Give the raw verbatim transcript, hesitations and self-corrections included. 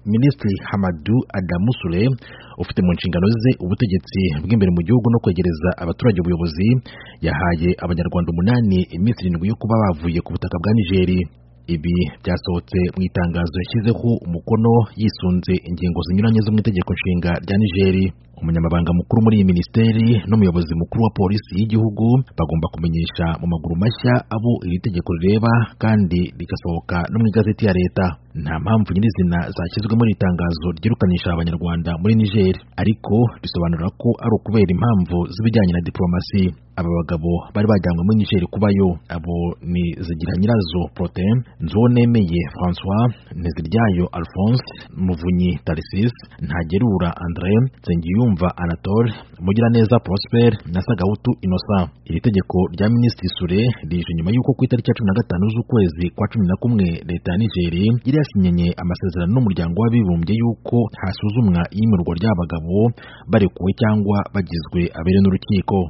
Minisitiri Hamadu Adamu Sule ufite mu nshingano ze ubutegetsi bw'imbere mu gihugu no kwegereza abaturage ubuyobozi yahaye abanyarwanda umunani iminsi irindwi yo kuba bavuye ku butaka bwa Niger. Ibi byasohotse mu itangazo yashyizeho umukono yisunze ingingo zinyuranye zo mu itegeko nshinga rya Niger. Umunyamabanga mukuru muri iyi minisiteri n'umuyobozi mukuru wa polisi y'igihugu bagomba kumenyesha mu maguru mashya abo iri tegeko rireba kandi rigasohoka no mu igazeti ya leta. Nta mpamvu nyirizina zashyizwe muri itangazo ryirukanisha abanyarwanda muri Niger, ariko bisobanura ko ari ukubera impamvu z'ibijyanye na diplomasi. Aba bagabo bari bajyanywe muri Niger kubayo. Abo ni Zigiranyirazo Protais, Nzuwonemeye François, Nteziryayo Alphonse, Muvunyi Tarcisse, Ntagerura André, Nsengiyumva Anatole, Mugiraneza Prosper na Sagahutu Innocent. Iri tegeko rya Minisitiri Sule rije nyuma y'uko ku itariki ya cumi na gatanu z'ukwezi kwa cumi na kumwe leta ya Niger yari yasinyenye amasezerano n'umuryango w'abibumbye y'uko hasuzumwa iyimirwa ry'abagabo barekuwe cyangwa bagizwe abere n'urukiko.